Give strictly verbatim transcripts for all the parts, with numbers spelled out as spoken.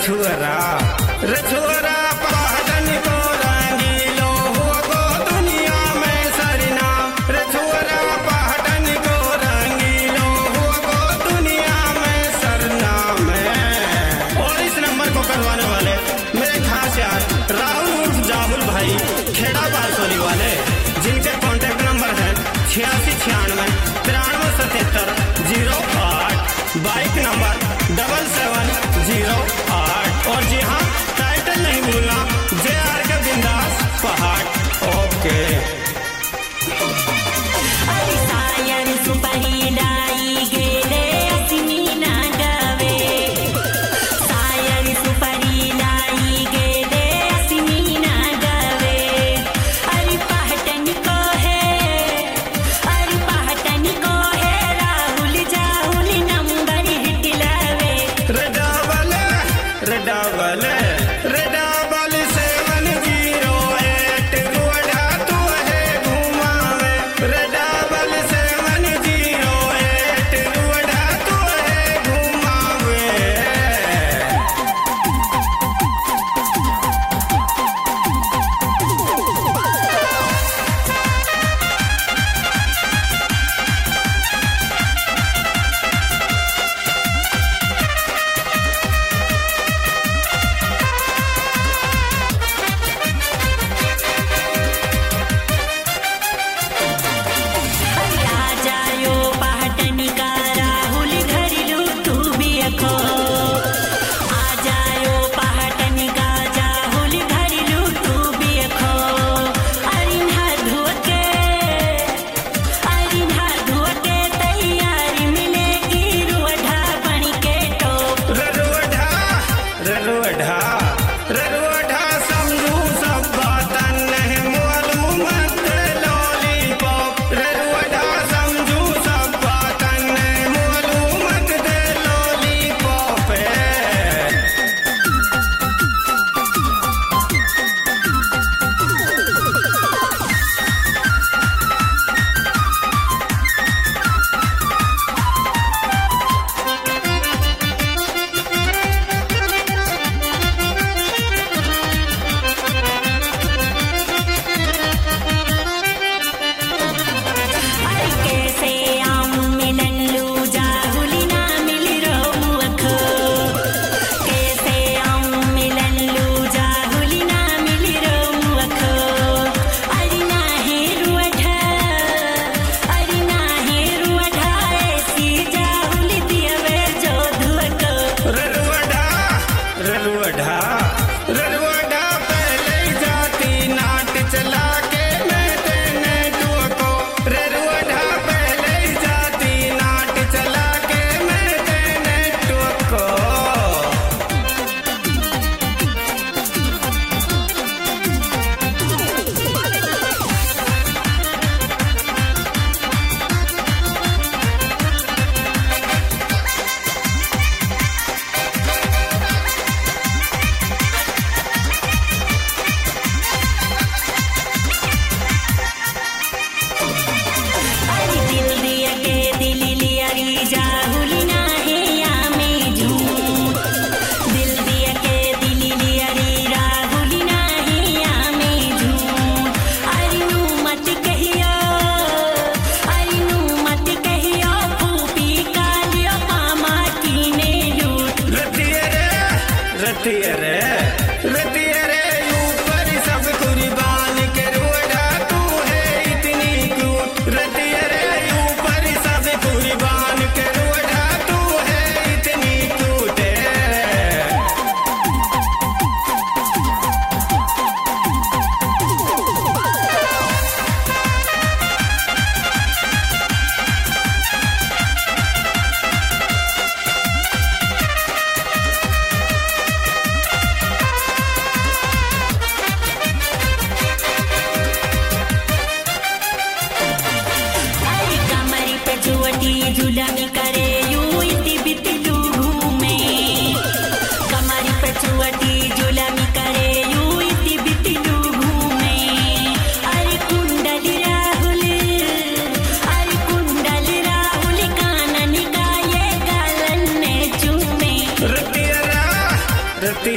छुअरा रे छुअरा पहचान को रंगीलो हुआ को दुनिया में सरनाम रे छुअरा पहचान को रंगीलो हुआ को दुनिया में सरनाम है। और इस नंबर को करवाने वाले मेरे खास यार राहुल उर्फ जाहुल भाई खेड़ा बारसोली वाले, जिनके कॉन्टेक्ट नंबर है छियासी छियानवे तिरानवे सतहत्तर जीरो आठ, bike number double seven zero आठ। और जी हाँ, टाइटल नहीं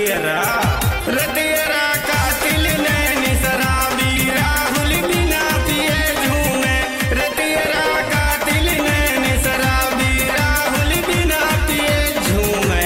रतियरा रतियरा कातिल नैन शराबी राहुल बिना पिए झूमे रतियरा कातिल नैन शराबी राहुल बिना पिए झूमे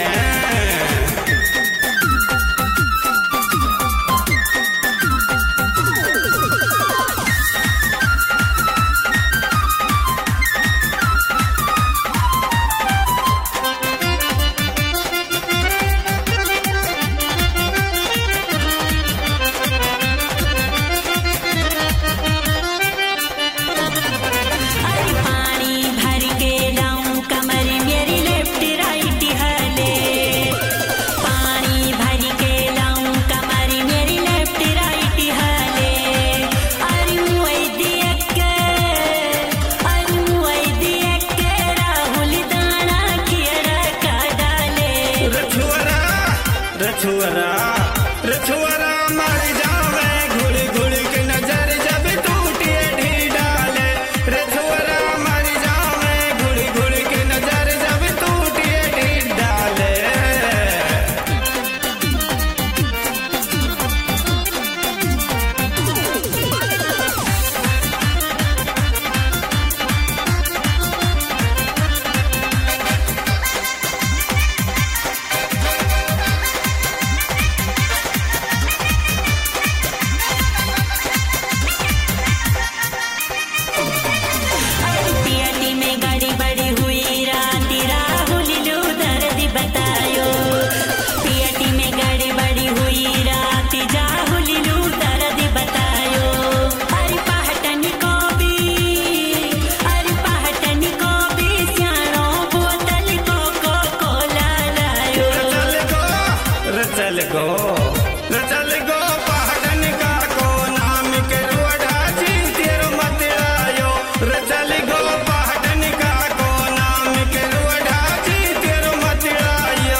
रछुअरा रछुअरा मर जावे घुड़ घुड़ के नजर जब टूटे ढी डाले रछुअरा मर जावे घुड़ घुड़ के नजर जब टूटे ढी डाले चल गो चल गो पहाड़न का को नाम के रोड़ा जीतेरो मत आयो चल गो पहाड़न का को नाम के रोड़ा जीतेरो मत आयो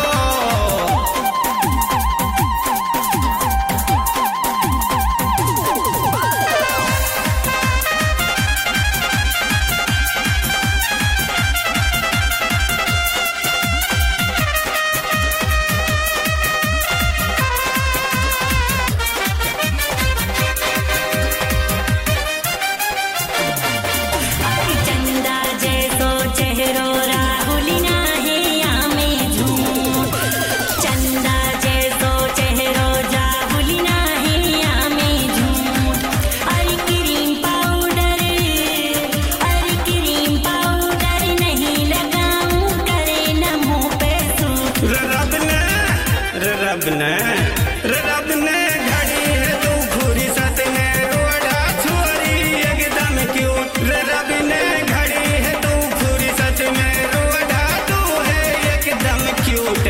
रब ने रब ने घड़ी है तू खुरी सत ने रोड़ा छोरी एकदम क्यों रब ने घड़ी है तू खुरी सत में रोड़ा तू है एकदम क्यूट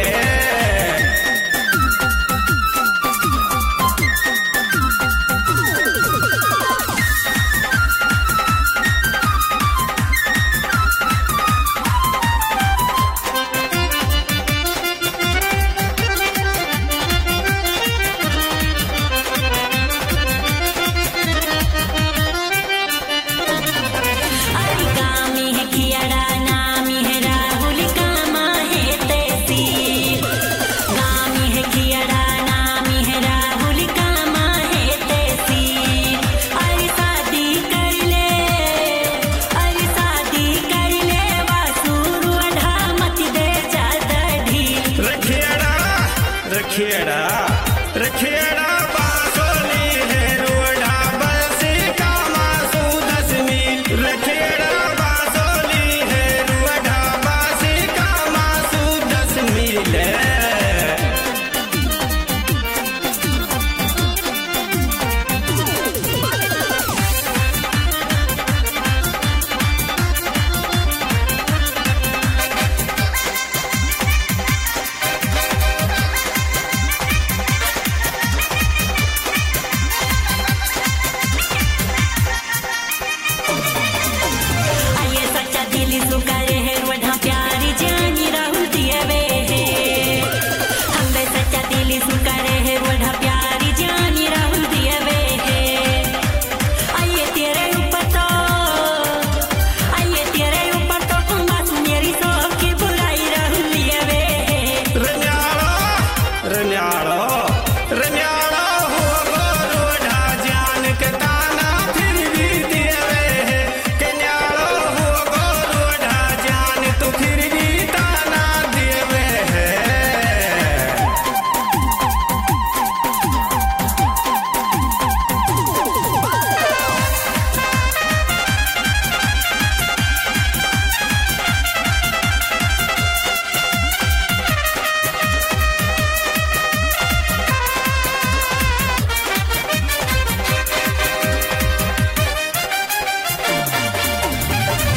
रखेड़ा रखेड़ा बांसोली है रोड़ा बरसी का मासू दस मील रखेड़ा बांसोली है रोड़ा बरसी का मासू दस मील Suka